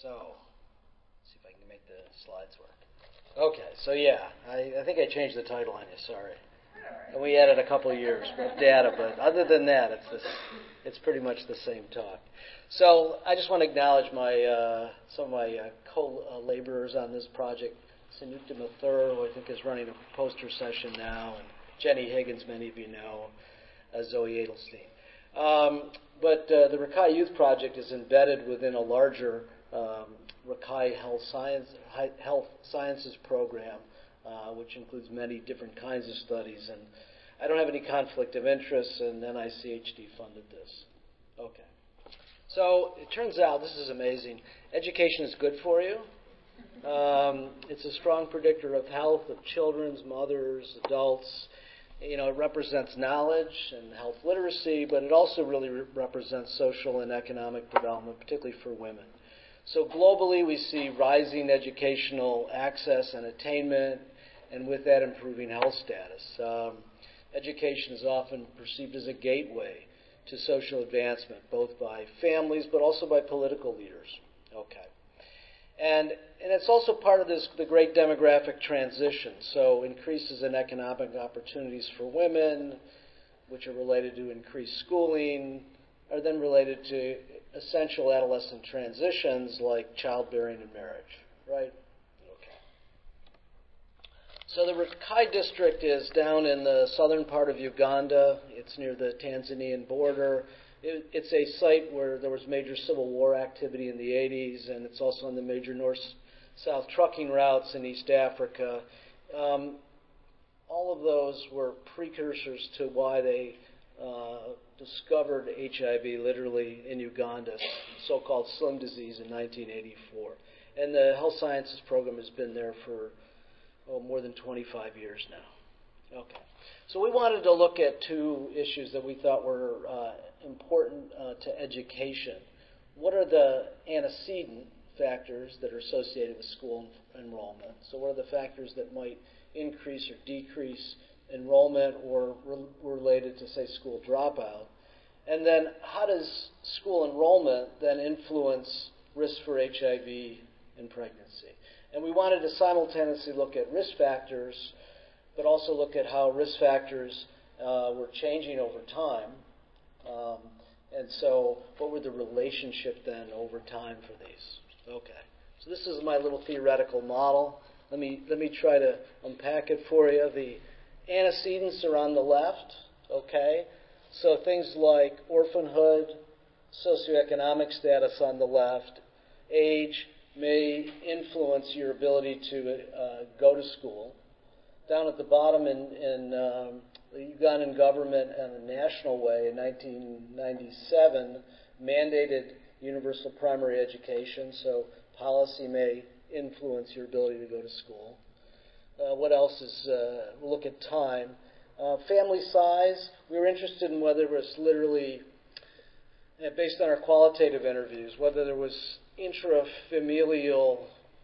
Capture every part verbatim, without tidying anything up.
So, let's see if I can make the slides work. Okay, so yeah, I, I think I changed the title on you, sorry. And we added a couple of years of data, but other than that, it's this, it's pretty much the same talk. So I just want to acknowledge my uh, some of my uh, co-laborers on this project. Sanukta Mathur, who I think is running a poster session now, and Jenny Higgins, many of you know, uh, Zoe Edelstein. Um, but uh, the Rakai Youth Project is embedded within a larger um, Rakai Health, Science, Health Sciences program, uh, which includes many different kinds of studies. And I don't have any conflict of interest, and N I C H D funded this. Okay. So it turns out, this is amazing, education is good for you. Um, it's a strong predictor of health of children's, mothers, adults. You know, it represents knowledge and health literacy, but it also really re- represents social and economic development, particularly for women. So globally, we see rising educational access and attainment, and with that, improving health status. Um, education is often perceived as a gateway to social advancement, both by families, but also by political leaders. Okay. And, and it's also part of this, the great demographic transition. So increases in economic opportunities for women, which are related to increased schooling, are then related to essential adolescent transitions like childbearing and marriage, right? Okay. So the Rakai district is down in the southern part of Uganda. It's near the Tanzanian border. It, it's a site where there was major civil war activity in the eighties, and it's also on the major north-south trucking routes in East Africa. Um, all of those were precursors to why they uh, discovered H I V literally in Uganda, so-called slim disease in nineteen eighty-four. And the health sciences program has been there for oh, more than twenty-five years now. Okay. So we wanted to look at two issues that we thought were uh, important uh, to education. What are the antecedent factors that are associated with school enrollment? So what are the factors that might increase or decrease enrollment or re- related to, say, school dropout? And then how does school enrollment then influence risk for H I V and pregnancy? And we wanted to simultaneously look at risk factors, but also look at how risk factors uh, were changing over time. Um, and so what were the relationship then over time for these? Okay. So this is my little theoretical model. Let me, let me try to unpack it for you. The antecedents are on the left, okay? So things like orphanhood, socioeconomic status on the left, age may influence your ability to uh, go to school. Down at the bottom in, in um, the Ugandan government in a national way in nineteen ninety-seven mandated universal primary education, so policy may influence your ability to go to school. Uh, what else is, uh, we'll look at time. Uh, family size, we were interested in whether it was literally, uh, based on our qualitative interviews, whether there was intrafamilial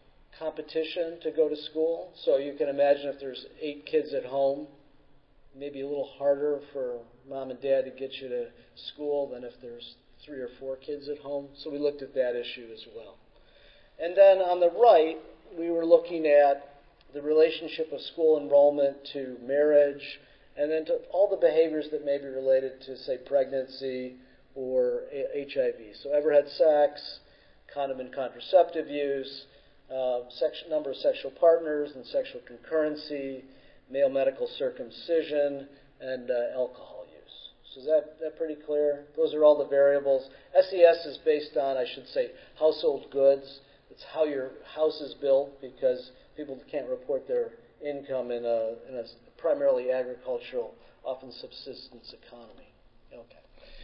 competition to go to school. So you can imagine if there's eight kids at home, maybe a little harder for mom and dad to get you to school than if there's three or four kids at home. So we looked at that issue as well. And then on the right, we were looking at the relationship of school enrollment to marriage, and then to all the behaviors that may be related to, say, pregnancy or H I V. So ever had sex, condom and contraceptive use, uh, sex, number of sexual partners and sexual concurrency, male medical circumcision, and uh, alcohol use. So is that, that pretty clear? Those are all the variables. S E S is based on, I should say, household goods. It's how your house is built, because people can't report their income in a, in a primarily agricultural, often subsistence economy. Okay.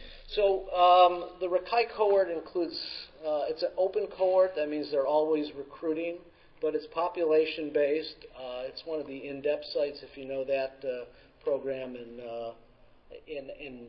So um, the Rakai cohort includes, uh, it's an open cohort. That means they're always recruiting, but it's population-based. Uh, it's one of the in-depth sites, if you know that uh, program in, uh, in, in,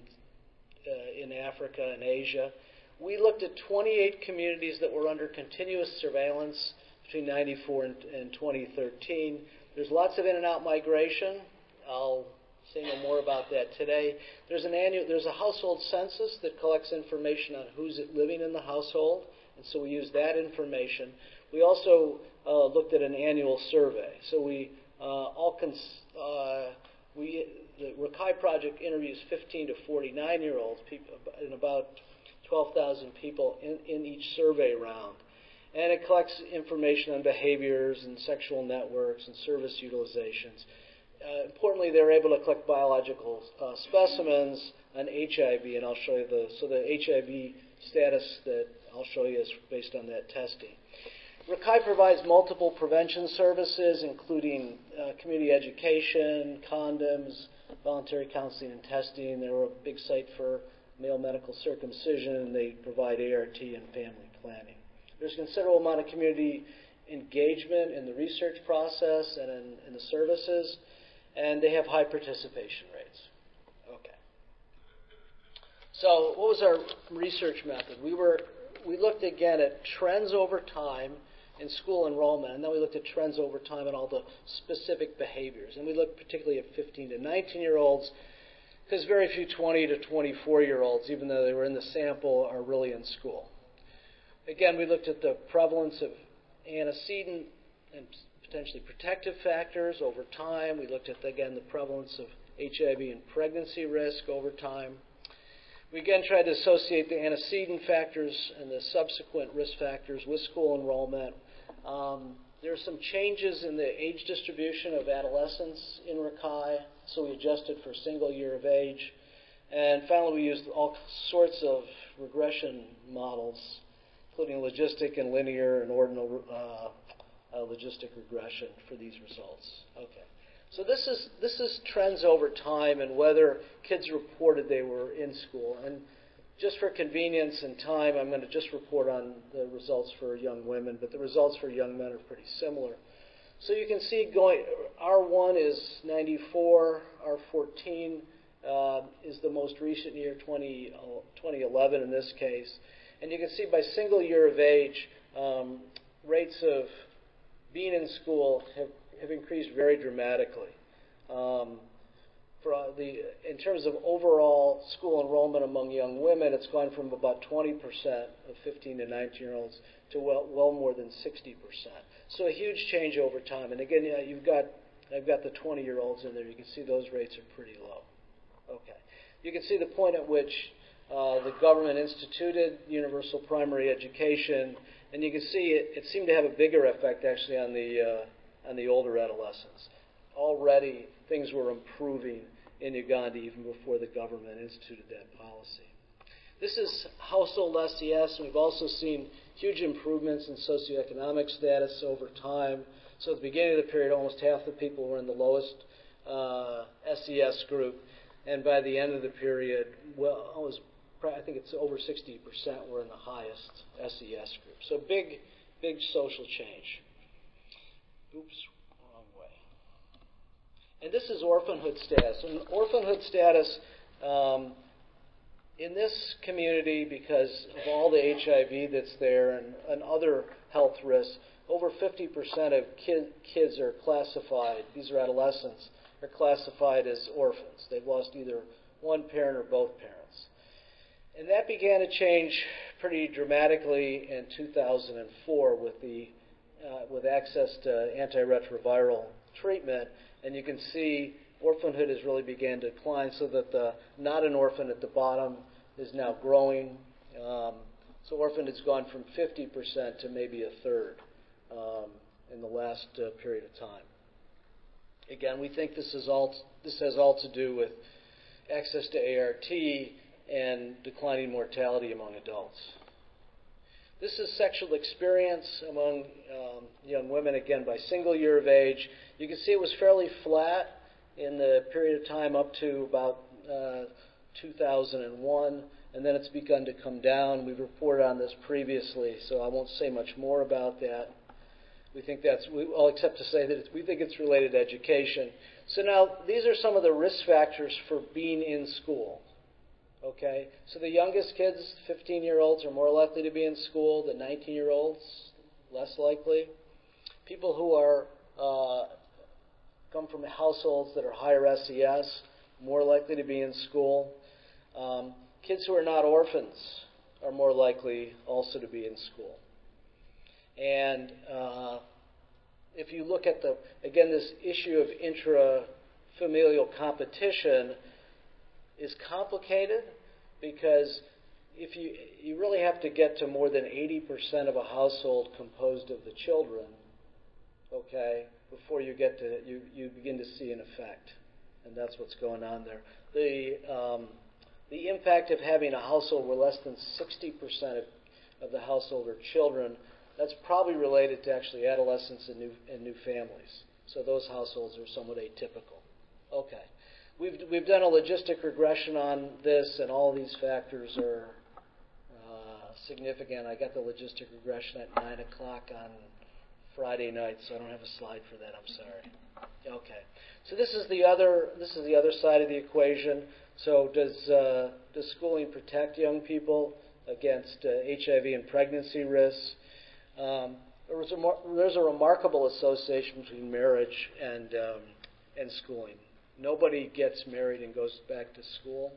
uh, in Africa and Asia. We looked at twenty-eight communities that were under continuous surveillance between ninety-four and, and twenty thirteen. There's lots of in and out migration. I'll say no more about that today. There's an annual, there's a household census that collects information on who's living in the household, And so we used that information. We also uh, looked at an annual survey. So we uh, all cons- uh, we the Rakai Project interviews fifteen to forty-nine-year-olds people, and about twelve thousand people in, in each survey round. And it collects information on behaviors and sexual networks and service utilizations. Uh, importantly, they're able to collect biological uh, specimens on H I V, and I'll show you the so the H I V status that I'll show you is based on that testing. Rakai provides multiple prevention services, including uh, community education, condoms, voluntary counseling and testing. They're a big site for male medical circumcision, and they provide A R T and family planning. There's a considerable amount of community engagement in the research process and in, in the services, and they have high participation rates. Okay. So what was our research method? We were we looked again at trends over time in school enrollment, and then we looked at trends over time in all the specific behaviors. And we looked particularly at fifteen to nineteen-year-olds, because very few twenty to twenty-four-year-olds, even though they were in the sample, are really in school. Again, we looked at the prevalence of antecedent and potentially protective factors over time. We looked at, again, the prevalence of H I V and pregnancy risk over time. We again tried to associate the antecedent factors and the subsequent risk factors with school enrollment. Um, there are some changes in the age distribution of adolescents in Rakai, so we adjusted for a single year of age. And finally, we used all sorts of regression models, including logistic and linear and ordinal uh, uh, logistic regression for these results. Okay. So this is this is trends over time and whether kids reported they were in school. And just for convenience and time, I'm going to just report on the results for young women, but the results for young men are pretty similar. So you can see going R one is ninety-four, R fourteen uh, is the most recent year, twenty eleven in this case. And you can see by single year of age, um, rates of being in school have, have increased very dramatically. Um, for the, in terms of overall school enrollment among young women, it's gone from about twenty percent of fifteen to nineteen-year-olds to well, well more than sixty percent. So a huge change over time. And again, yeah, you've got I've got the twenty-year-olds in there. You can see those rates are pretty low. Okay. You can see the point at which Uh, the government instituted universal primary education, and you can see it, it seemed to have a bigger effect actually on the uh, on the older adolescents. Already things were improving in Uganda even before the government instituted that policy. This is household S E S, and we've also seen huge improvements in socioeconomic status over time. So at the beginning of the period, almost half the people were in the lowest uh, S E S group, and by the end of the period, well, almost I think it's over sixty percent were in the highest S E S group. So big, big social change. Oops, wrong way. And this is orphanhood status. And orphanhood status um, in this community, because of all the H I V that's there and, and other health risks, over fifty percent of kid, kids are classified, these are adolescents, are classified as orphans. They've lost either one parent or both parents. And that began to change pretty dramatically in two thousand four with the uh, with access to antiretroviral treatment. And you can see orphanhood has really began to decline, so that the not an orphan at the bottom is now growing. Um, so orphan has gone from fifty percent to maybe a third um, in the last uh, period of time. Again, we think this is all this has all to do with access to A R T and declining mortality among adults. This is sexual experience among um, young women, again, by single year of age. You can see it was fairly flat in the period of time up to about uh, two thousand one, and then it's begun to come down. We've reported on this previously, so I won't say much more about that. We think that's, well, except to say that it's, we think it's related to education. So now, these are some of the risk factors for being in school. Okay, so the youngest kids, fifteen-year-olds, are more likely to be in school. The nineteen-year-olds, less likely. People who are uh, come from households that are higher S E S, more likely to be in school. Um, kids who are not orphans are more likely also to be in school. And uh, if you look at the, again, this issue of intra-familial competition is complicated because if you, you really have to get to more than eighty percent of a household composed of the children, okay, before you get to, you, you begin to see an effect. And that's what's going on there. The, um, the impact of having a household where less than sixty percent of, of the household are children, that's probably related to actually adolescents and new, and new families. So those households are somewhat atypical. Okay. We've, we've done a logistic regression on this, and all these factors are uh, significant. I got the logistic regression at nine o'clock on Friday night, so I don't have a slide for that. I'm sorry. Okay. So this is the other this is the other side of the equation. So does uh, does schooling protect young people against uh, H I V and pregnancy risks? Um, there was a mar- there's a remarkable association between marriage and um, and schooling. Nobody gets married and goes back to school.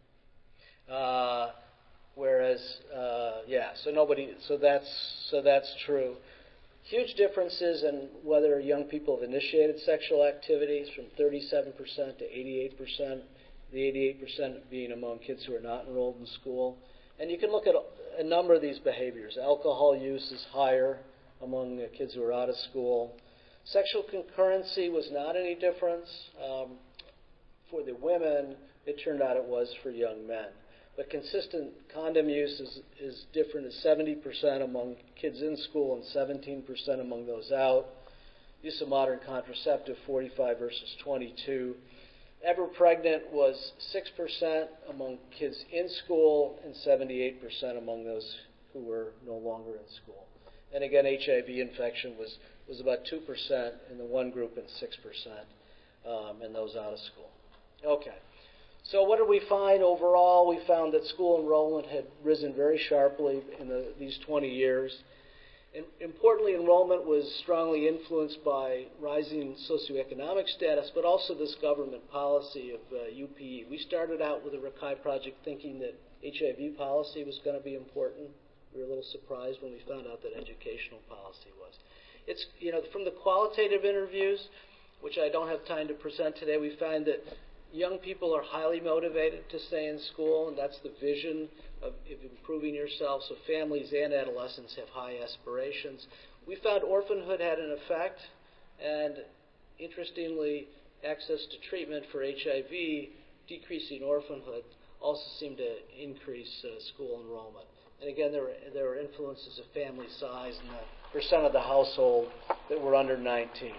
Uh, whereas, uh, yeah, so nobody, so that's so that's true. Huge differences in whether young people have initiated sexual activities, from thirty-seven percent to eighty-eight percent. The eighty-eight percent being among kids who are not enrolled in school. And you can look at a number of these behaviors. Alcohol use is higher among the kids who are out of school. Sexual concurrency was not any difference. Um, for the women, it turned out it was for young men. But consistent condom use is, is different at seventy percent among kids in school and seventeen percent among those out. Use of modern contraceptive, forty-five versus twenty-two. Ever pregnant was six percent among kids in school and seventy-eight percent among those who were no longer in school. And again, H I V infection was, was about two percent in the one group and six percent um, in those out of school. Okay. So what did we find overall? We found that school enrollment had risen very sharply in the, these twenty years. And importantly, enrollment was strongly influenced by rising socioeconomic status, but also this government policy of uh, U P E. We started out with the Rakai Project thinking that H I V policy was going to be important. We were a little surprised when we found out that educational policy was. It's, you know, from the qualitative interviews, which I don't have time to present today, we find that young people are highly motivated to stay in school, and that's the vision of, of improving yourself. So families and adolescents have high aspirations. We found orphanhood had an effect, and interestingly, access to treatment for H I V, decreasing orphanhood, also seemed to increase uh, school enrollment. And again, there were, there were influences of family size and the percent of the household that were under nineteen.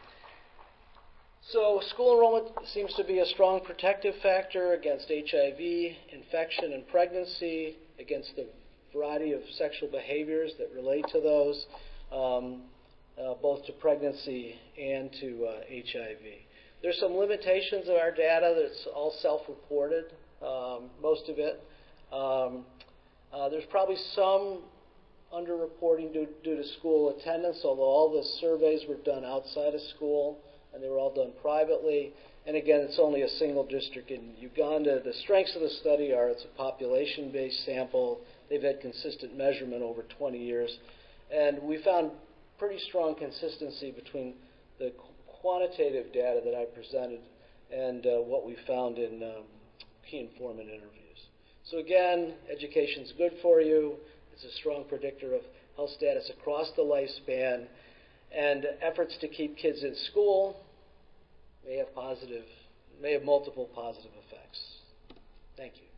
So school enrollment seems to be a strong protective factor against H I V, infection, and pregnancy, against the variety of sexual behaviors that relate to those, um, uh, both to pregnancy and to uh, H I V. There's some limitations of our data that's all self-reported, um, most of it. Um, uh, there's probably some underreporting due, due to school attendance, although all the surveys were done outside of school, and they were all done privately. And again, it's only a single district in Uganda. The strengths of the study are it's a population-based sample. They've had consistent measurement over twenty years. And we found pretty strong consistency between the quantitative data that I presented and uh, what we found in um, key informant interviews. So again, education's good for you. It's a strong predictor of health status across the lifespan. And efforts to keep kids in school may have positive, may have multiple positive effects. Thank you.